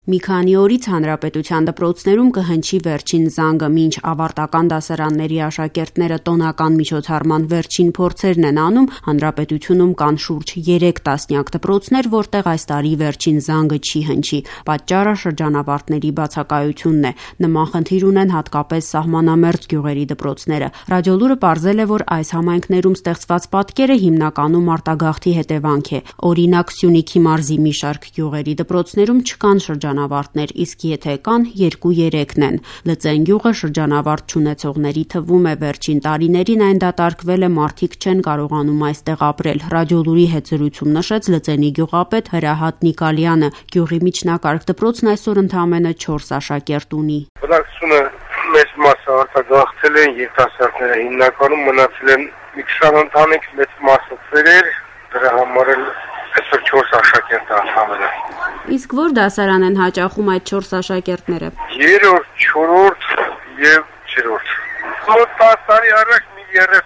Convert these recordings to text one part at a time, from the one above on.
Մի քանի օրից հանրապետության դպրոցներում կհնչի վերջին զանգը, մինչ ավարտական դասարանների աշակերտները տոնական միջոցառման վերջին փորձերն են անում, հանրապետությունում կան շուրջ 3 տասնյակ դպրոցներ, որտեղ այս տարի վերջին զանգը չի հնչի։ Պատճառը շրջանավարտների բացակայությունն է։ Նման խնդիր ունեն հատկապես սահմանամերձ գյուղերի դպրոցները։ Ռադիոլուրը պարզել է, որ այս համայնքներում ստեղծված պատկերը հիմնականում արտագաղթի հետևանք է։ Օրինակ, Սյունիքի մարզի մի շարք գյուղերի դպրոցներում չկան շրջանավարտներ, իսկ եթե կան, 2-3-ն են։ Լծեն գյուղը շրջանավարտ չունեցողների թվում է։ Վերջին տարիներին այն դատարկվել է, մարդիկ չեն կարողանում այստեղ ապրել։ Ռադիոլուրի հետ զրույցում նշեց Լծենի գյուղապետ Հրահատ Նիկալյանը։ Գյուղի միջնակարգ դպրոցն այսօր ընդամենը 4 աշակերտ ունի։ Բնակչությունը մեծ մասը արտագաղթել են, երիտասարդները հիմնականում մնացել են մի 20 ընտանիք, մեծ մասը ծերեր, դրա համար էլ այսօր 4 աշակերտ ընդամենը։ Իսկ որ դասարան են հաճախում այդ 4 աշակերտները։ 3-րդ, 4-րդ եւ 3-րդ։ Մոտ 10 տարի առաջ մի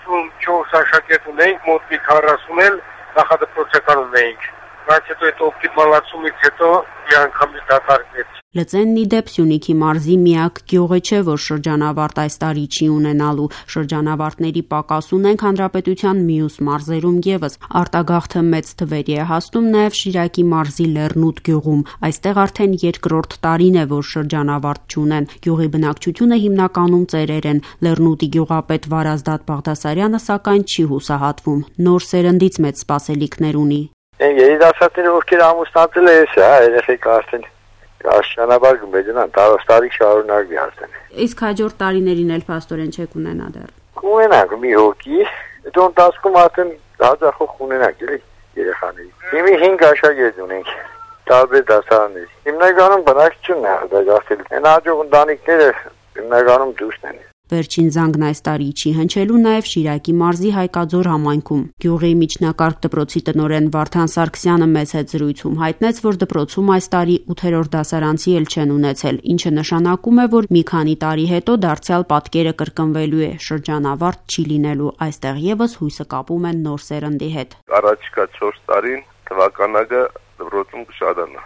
34 աշակերտ ունեինք, մոտ մի 40 էլ նախադպրոցական ունեինք։ Բայց հետո այդ օպտիմալացումից հետո մի անգամ դատարկվեց։ Լծենն ի դեպ Սյունիքի մարզի միակ գյուղը չէ, որ շրջանավարտ այս տարի չի ունենալու։ Շրջանավարտների պակաս ունենք հանրապետության մյուս մարզերում ևս։ Արտագաղթը մեծ թվերի է հասնում նաև Շիրակի մարզի Լեռնուտ գյուղում։ Այստեղ արդեն 2-րդ տարին է, որ շրջանավարտ չունեն։ Գյուղի բնակչությունը հիմնականում ծերեր են։ Լեռնուտի գյուղապետ Վարազդատ Բաղդասարյանը սակայն չի հուսահատվում։ Նոր սերնդից մեծ սպասելիքներ ունի։ Երիտասարդները ովքեր ամուսնացել է, երեխեք արդեն Աշնանաբար գմեջնան տարի շարունակվի արդեն։ Իսկ հաջորդ տարիներին էլ փաստորեն չեք ունենա դեռ։ Կունենանք մի հոգի, հետո ընթացքում արդեն հաճախող կունենանք էլի երեխաների։ Հիմի 5 աշակերտ ունենք տարբեր դասարանների։ Հիմնականում բնակչությունն է արտագաղթել։ Այն հաջող ընտանիքները հիմնականում դուրսն են։ Վերջին զանգն այս տարի չի հնչելու նաև Շիրակի մարզի Հայկաձոր համայնքում։ Գյուղի միջնակարգ դպրոցի տնօրեն Վարդան Սարգսյանը մեծ հետ զրույցում հայտնեց, որ դպրոցում այս տարի 8-րդ դասարանցի էլ չեն ունեցել, ինչը նշանակում է, որ մի քանի տարի հետո դարձյալ պատկերը կրկնվելու է, շրջանավարտ չի լինելու։ Այստեղ ևս հույսը կապում են նոր սերնդի հետ։ Առաջիկա 4 տարին թվականակը դպրոցում կշատանա։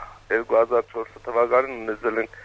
2004 թվականին ունեցել ենք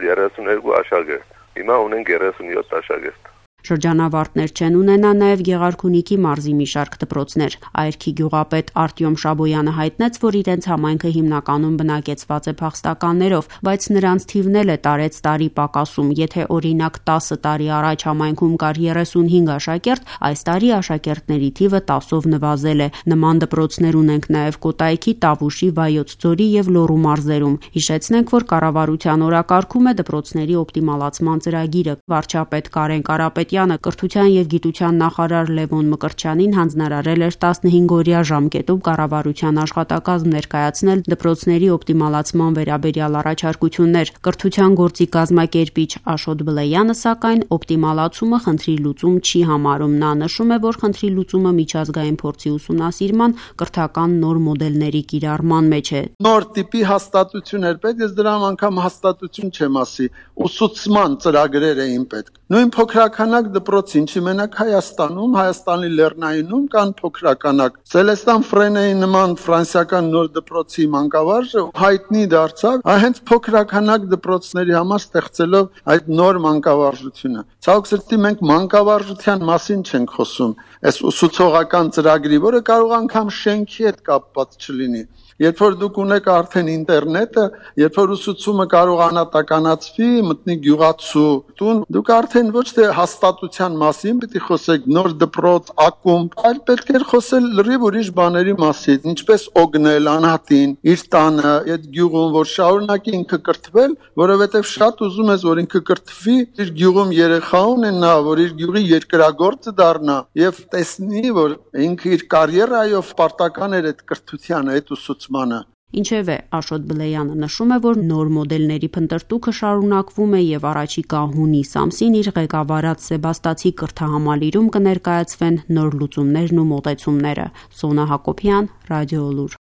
132 աշակերտ։ Հիմա ունենք 37 աշակերտ։ Շրջանավարտներ չեն ունենա նաև Գեղարքունիքի մարզի մի շարք դպրոցներ։ Այրքի գյուղապետ Արտյոմ Շաբոյանը հայտնեց, որ իրենց համայնքը հիմնականում բնակեցված է փախստականներով, բայց նրանց թիվն էլ է տարեց տարի պակասում։ Եթե օրինակ 10 տարի առաջ համայնքում կար 35 աշակերտ, այս տարի աշակերտների թիվը 10-ով նվազել է։ Նման դպրոցներ ունենք նաև Կոտայքի, Տավուշի, Վայոց ձորի եւ Լոռու մարզերում։ Հիշեցնենք, որ կառավարության օրակարգում է դպրոցների օպտիմալացման ծրագիրը։ Վարչապետ Կարեն Կարապետյանը կրթության եւ գիտության նախարար Լևոն Մկրտչյանին հանձնարարել էր 15-օրյա ժամկետում կառավարության աշխատակազմ ներկայացնել դպրոցների օպտիմալացման վերաբերյալ առաջարկություններ։ Կրթության գործի կազմակերպիչ Աշոտ Բլեյանը սակայն օպտիմալացումը խնդրի լուծում չի համարում։ Նա նշում է, որ խնդրի լուծումը միջազգային փորձի ուսումնասիրման, կրթական նոր մոդելների կիրառման մեջ է։ Նոր տիպի հաստատություններ պետք, ես դրան անգամ հաստատություն չեմ ասի, ուսուցման ծրագրեր էին պետք։ Նույն փոքրականակ դպրոցի, ինչի մենակ Հայաստանում, Հայաստանի Լեռնայինում կան փոքրականակ։ Սելեստան Ֆրենեի նման ֆրանսիական նոր դպրոցի մանկավարժը հայտնի դարձավ հենց փոքրականակ դպրոցների համար ստեղծելով այդ նոր մանկավարժությունը։ Ցավոք սրտի մենք մանկավարժության մասին չենք խոսում, այս ուսուցողական ծրագրի, որը կարող անգամ շենքի հետ կապված չլինի։ Երբ որ դուք ունեք արդեն ինտերնետը, երբ որ ուսուցումը կարող անհատականացվի, մտնի գյուղացու տուն, դուք արդեն ոչ թե հաստատության մասին պիտի խոսեք, նոր դպրոց, ակումբ, այլ պետք է խոսել լրիվ ուրիշ բաների մասին, ինչպես օգնել անհատին, իր տանը, այդ գյուղում, որ շարունակի ինքը կրթվել, որովհետև շատ ուզում ես, որ ինքը կրթվի, իր գյուղում երեխա ունենա, որ իր գյուղի երկրագործը դառնա եւ տեսնի, որ ինքը իր կարիերայով պարտական էր այդ կրթությանը, այդ ուսուցմանը։ Ինչևէ, Աշոտ Բլեյանը նշում է, որ նոր մոդելների փնտրտուքը շարունակվում է եւ առաջիկա հունիս ամսին իր ղեկավարած Սեբաստացի կրթահամալիրում կներկայացվեն նոր լուծումներն ու մոտեցումները։ Սոնա Հակոբյան, Ռադիոլուր։